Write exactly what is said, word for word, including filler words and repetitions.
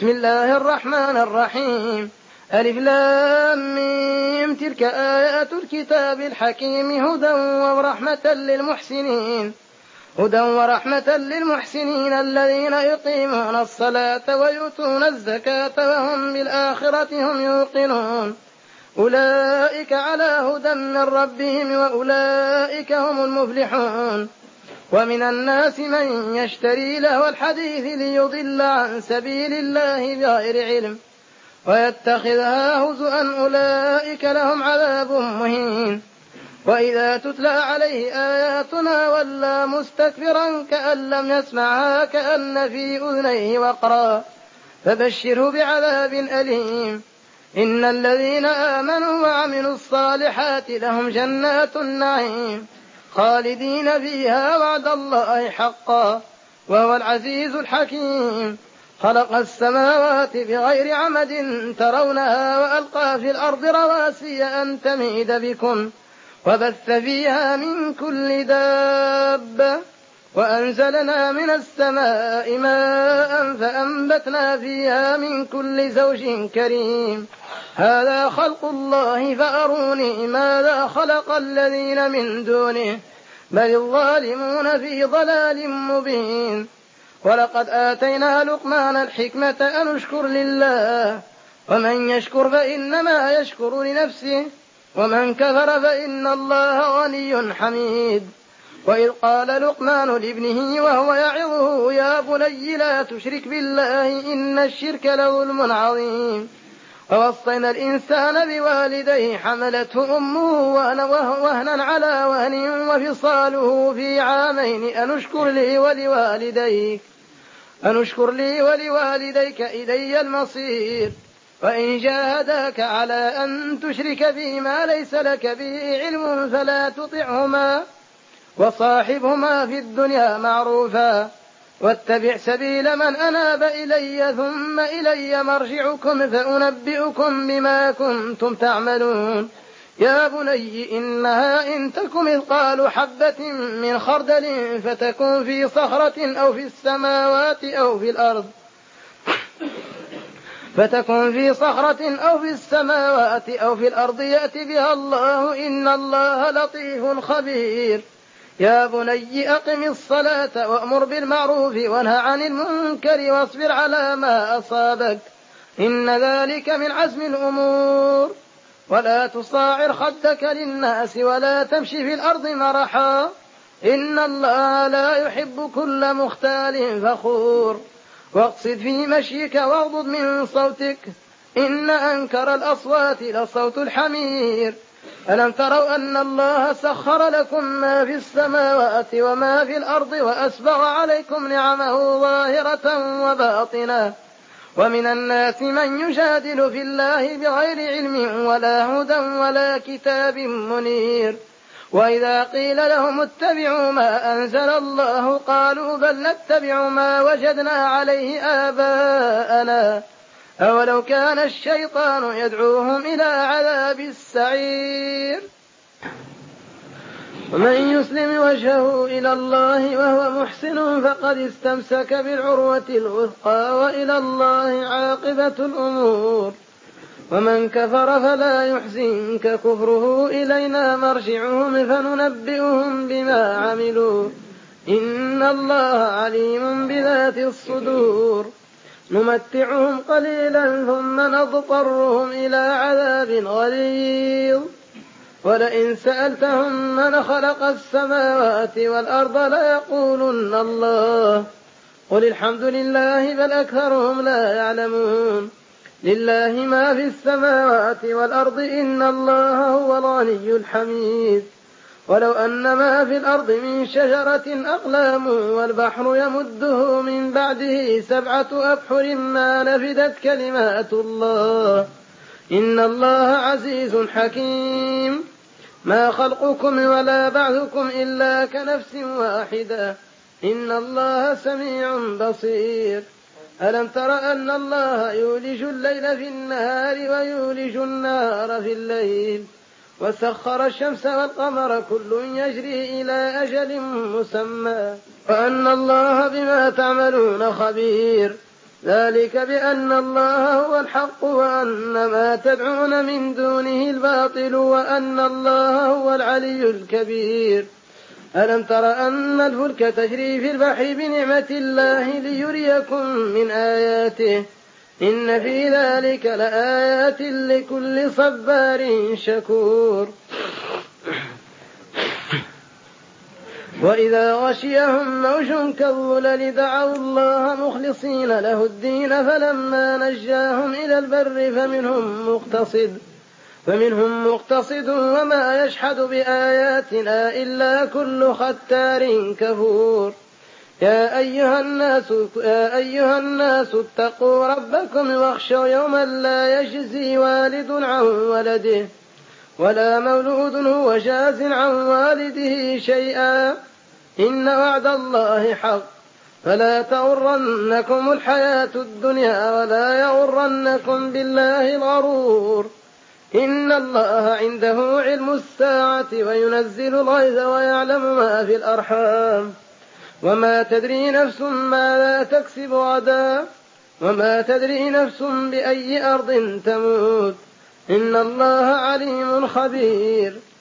بسم الله الرحمن الرحيم. ألف لام ميم. تلك آيات الكتاب الحكيم هدى ورحمة للمحسنين هدى ورحمة للمحسنين الذين يقيمون الصلاة ويؤتون الزكاة وهم بالآخرة هم يوقنون أولئك على هدى من ربهم وأولئك هم المفلحون. ومن الناس من يشتري لهو الحديث ليضل عن سبيل الله بغير علم ويتخذها هزؤا أولئك لهم عذاب مهين. وإذا تتلى عليه آياتنا ولى مستكبرا كأن لم يسمعها كأن في أذنيه وقرا فبشره بعذاب أليم. إن الذين آمنوا وعملوا الصالحات لهم جنات النعيم خالدين فيها وعد الله حقا وهو العزيز الحكيم. خلق السماوات بغير عمد ترونها وألقى في الأرض رواسي أن تميد بكم وبث فيها من كل دابة وأنزلنا من السماء ماء فأنبتنا فيها من كل زوج كريم. هذا خلق الله فأروني ماذا خلق الذين من دونه بل الظالمون في ضلال مبين. ولقد آتينا لقمان الحكمة أن اشكر لله ومن يشكر فإنما يشكر لنفسه ومن كفر فإن الله غني حميد. وإذ قال لقمان لابنه وهو يعظه يا بني لا تشرك بالله إن الشرك لظلم عظيم. ووصينا الإنسان بوالديه حملته أمه وهنا على وهن وفصاله في عامين أن اشكر لي ولوالديك أن اشكر لي ولوالديك إلي المصير. وإن جاهداك على أن تشرك بي ما ليس لك به علم فلا تطعهما وصاحبهما في الدنيا معروفا واتبع سبيل من أناب إلي ثم إلي مرجعكم فأنبئكم بما كنتم تعملون. يا بني إنها إن تك مثقال حبة من خردل فتكون في صخرة أو في السماوات أو في الأرض فتكون في صخرة أو في السماوات أو في الأرض يأتي بها الله إن الله لطيف خبير. يا بني أقم الصلاة وأمر بالمعروف وانهى عن المنكر واصبر على ما أصابك إن ذلك من عزم الأمور. ولا تصاعر خدك للناس ولا تمشي في الأرض مرحا إن الله لا يحب كل مختال فخور. واقصد في مشيك واغضض من صوتك إن أنكر الأصوات لصوت الحمير. ألم تروا أن الله سخر لكم ما في السماوات وما في الأرض وأسبغ عليكم نعمه ظاهرة وباطنة ومن الناس من يجادل في الله بغير علم ولا هدى ولا كتاب منير. وإذا قيل لهم اتبعوا ما أنزل الله قالوا بل نتبع ما وجدنا عليه آباءنا أولو كان الشيطان يدعوهم إلى عذاب السعير. ومن يسلم وجهه إلى الله وهو محسن فقد استمسك بالعروة الوثقى وإلى الله عاقبة الأمور. ومن كفر فلا يحزنك كفره إلينا مرجعهم فننبئهم بما عملوا إن الله عليم بذات الصدور. نمتعهم قليلا ثم نضطرهم إلى عذاب غليظ. ولئن سألتهم من خلق السماوات والأرض ليقولن الله قل الحمد لله بل أكثرهم لا يعلمون. لله ما في السماوات والأرض إن الله هو الغني الحميد. ولو أن ما في الأرض من شجرة أقلام والبحر يمده من بعده سبعة أبحر ما نفدت كلمات الله إن الله عزيز حكيم. ما خلقكم ولا بعثكم إلا كنفس واحدة إن الله سميع بصير. ألم تر أن الله يولج الليل في النهار ويولج النهار في الليل وسخر الشمس والقمر كل يجري إلى أجل مسمى وأن الله بما تعملون خبير. ذلك بأن الله هو الحق وأن ما تدعون من دونه الباطل وأن الله هو العلي الكبير. ألم تر أن الفلك تجري في البحر بنعمة الله ليريكم من آياته إن في ذلك لآيات لكل صبار شكور. وإذا غشيهم موج كالظلل دعوا الله مخلصين له الدين فلما نجاهم إلى البر فمنهم مقتصد فمنهم مقتصد وما يشحد بآياتنا إلا كل ختار كفور. يا أيها الناس يا أيها الناس اتقوا ربكم واخشوا يوما لا يجزي والد عن ولده ولا مولود هو جاز عن والده شيئا إن وعد الله حق فلا تغرنكم الحياة الدنيا ولا يغرنكم بالله الغرور. إن الله عنده علم الساعة وينزل الغيث ويعلم ما في الأرحام وما تدري نفس ماذا تكسب غدا وما تدري نفس بأي أرض تموت إن الله عليم خبير.